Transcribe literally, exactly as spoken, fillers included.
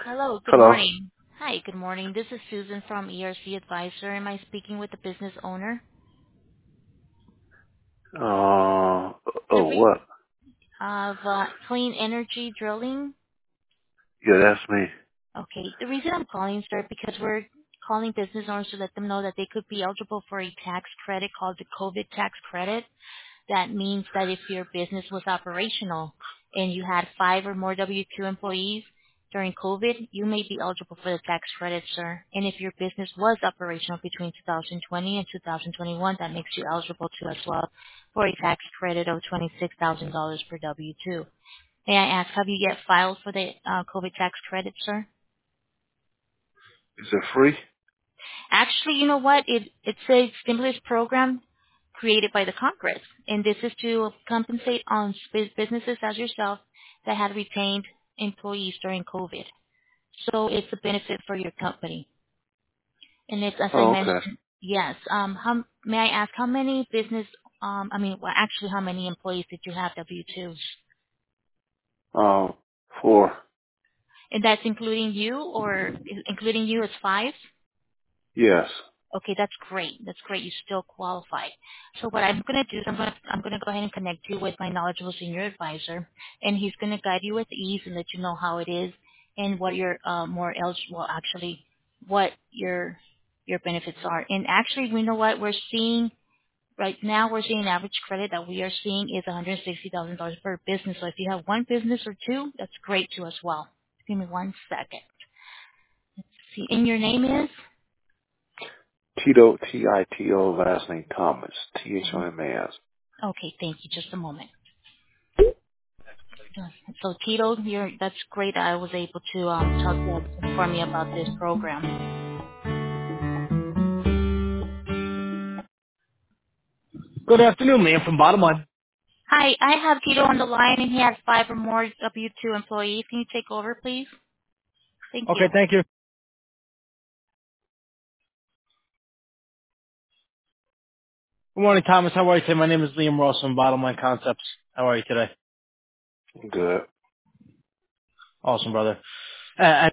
Hello, good Hello. morning. Hi, good morning. This is Susan from E R C Advisor. Am I speaking with the business owner? Uh, The oh, re- what? of uh, Clean Energy Drilling? Yeah, that's me. Okay. The reason I'm calling, sir, because we're calling business owners to let them know that they could be eligible for a tax credit called the COVID tax credit. That means that if your business was operational and you had five or more W two employees during COVID, you may be eligible for the tax credit, sir. And if your business was operational between two thousand twenty and two thousand twenty-one, that makes you eligible to as well for a tax credit of twenty-six thousand dollars per W two. May I ask, have you yet filed for the uh, COVID tax credit, sir? Is it free? Actually, you know what? It it's a stimulus program created by the Congress, and this is to compensate on sp- businesses as yourself that had retained employees during COVID. So it's a benefit for your company, and it's as I Oh, okay. mentioned. Yes. Um. How may I ask how many business? Um. I mean, well, actually, how many employees did you have W two? Um, for, And that's including you, or including you is five? yes. Okay, that's great. That's great. You still qualify. So what I'm going to do is I'm going to, I'm going to go ahead and connect you with my knowledgeable senior advisor, and he's going to guide you with ease and let you know how it is and what your uh, more eligible, actually, what your your benefits are. And actually, we know what we're seeing right now. We're seeing an average credit that we are seeing is one hundred sixty thousand dollars per business. So if you have one business or two, that's great too as well. Give me one second. See, and your name is? Tito, T I T O, last name Thomas. T H O Mhm. M A S. Okay, thank you. Just a moment. So Tito, you're, that's great. I was able to um, talk to inform me about this program. Good afternoon, ma'am, from Bottom Line. Hi, I have Tito on the line, and he has five or more W two employees. Can you take over, please? Thank you. Okay, thank you. Good morning, Thomas. How are you today? My name is Liam Ross from Bottom Line Concepts. How are you today? Good. Awesome, brother. Uh,